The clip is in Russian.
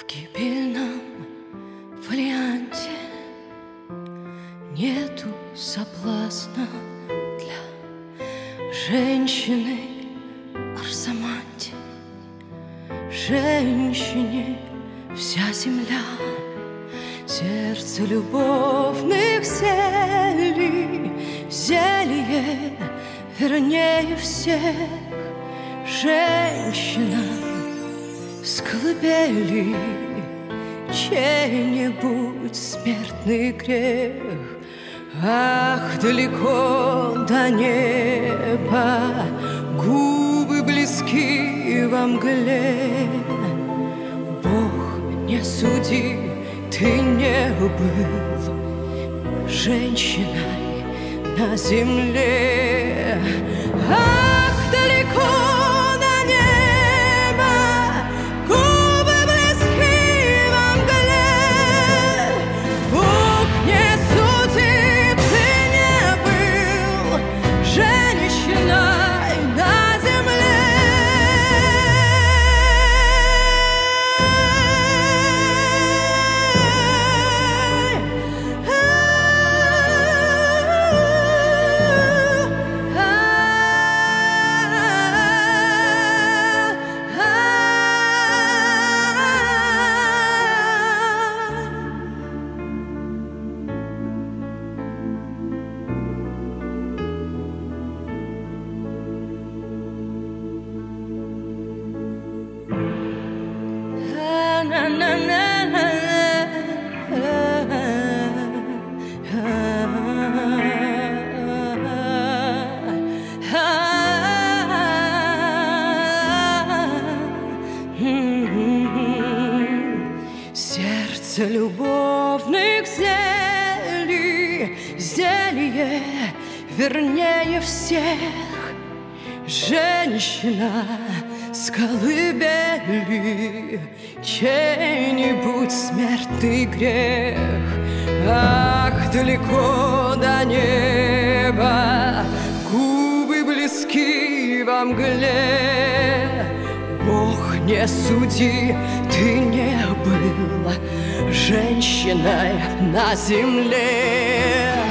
В гибельном фолианте нету соблазна для женщины Арсаманте. Женщине вся земля, сердце любовных зелий, зелье вернее всех. Женщина с колыбели, чей-нибудь смертный грех. Ах, далеко до неба, губы близки во мгле. Бог, не суди, ты не был женщиной на земле. Ах, далеко до неба, губы близки во мгле. Бог, не суди, ты не был женщиной на земле. Сердце любовных зелий, зелье вернее всех. Женщина с колыбели, чей-нибудь смертный грех. Ах, далеко до неба, губы близки во мгле. Бог, не суди, ты не был женщиной на земле.